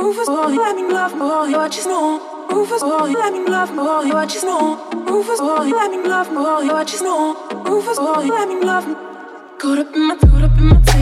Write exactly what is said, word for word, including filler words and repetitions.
Rufus boy, let me love boy, what you know. Rufus boy, let me love boy, what you know. Rufus boy, let me love boy, what you know. Rufus boy, let me love. Caught up in my, caught up in my.